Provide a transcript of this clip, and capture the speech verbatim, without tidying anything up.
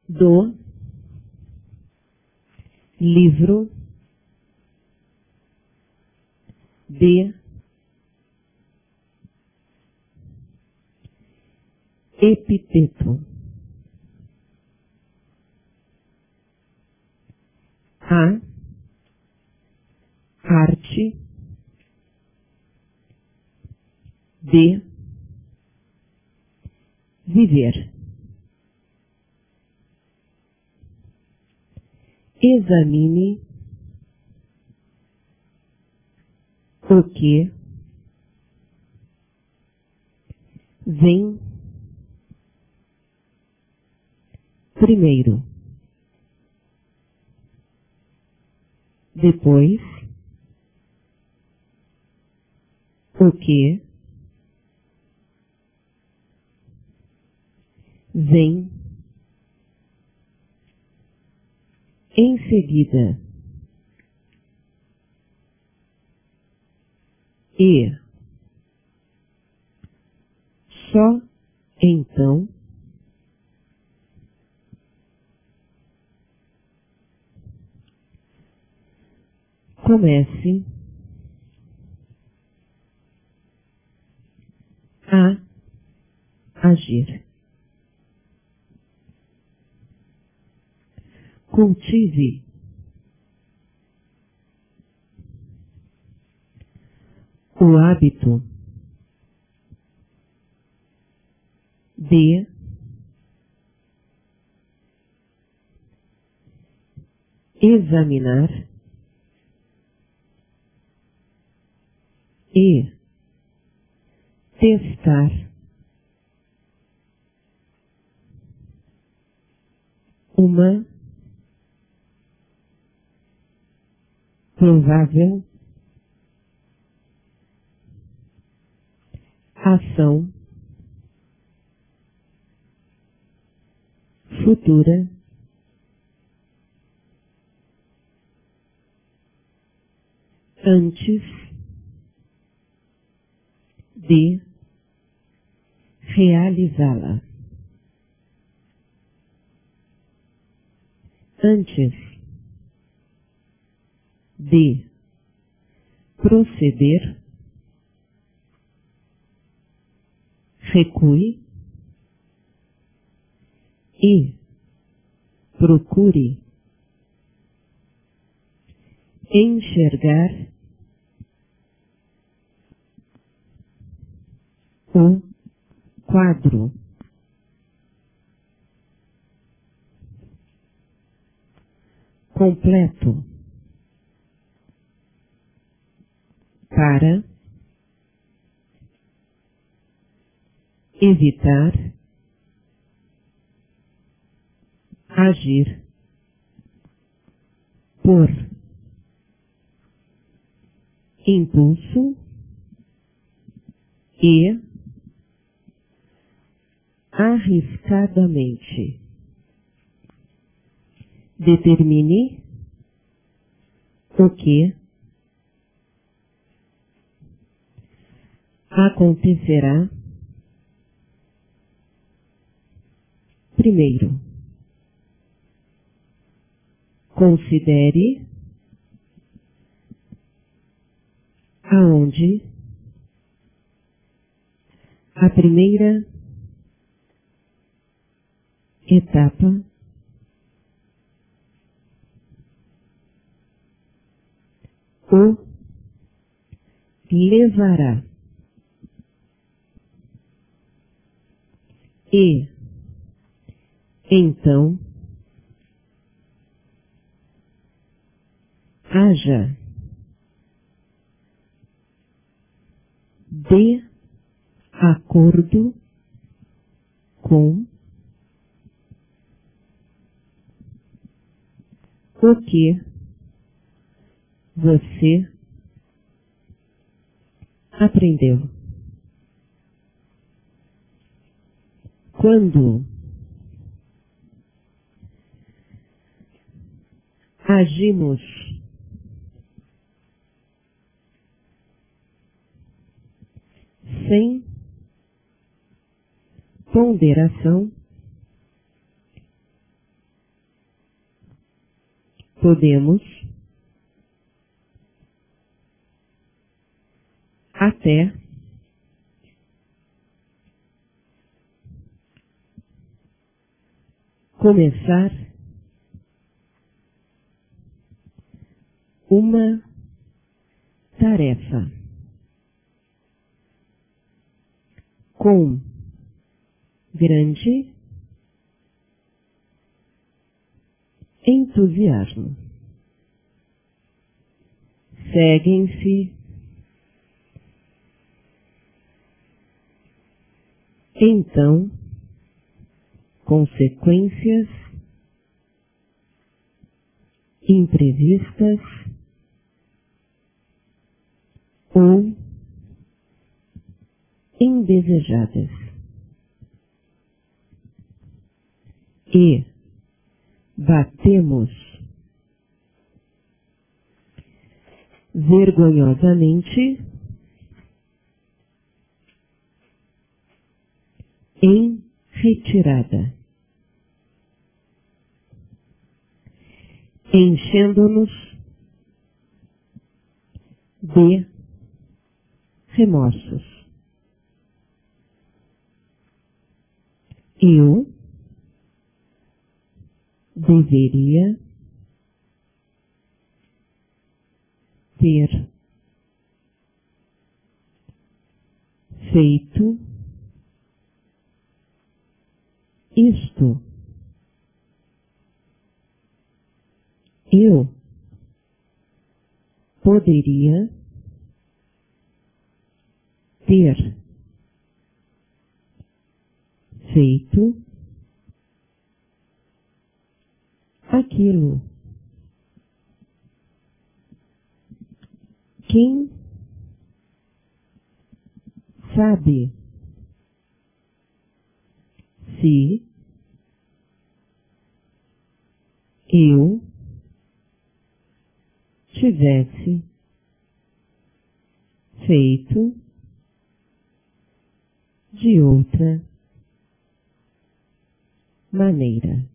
do livro de epíteto. A arte de viver. Examine o que vem primeiro. Depois, o que vem em seguida. E só então comece a agir. Cultive o hábito de examinar e testar uma provável ação futura antes de realizá-la. Antes de proceder, recue e procure enxergar o quadro completo para evitar agir por impulso e arriscadamente. Determine o que acontecerá primeiro. Considere aonde a primeira etapa o levará. E então haja de acordo com o que você aprendeu. Quando agimos sem ponderação, podemos até começar uma tarefa com grande entusiasmo. Seguem-se então consequências imprevistas ou indesejadas. E batemos vergonhosamente em retirada, enchendo-nos de remorsos. Eu deveria ter feito isto. Eu poderia ter feito aquilo. Quem sabe se eu tivesse feito de outra maneira?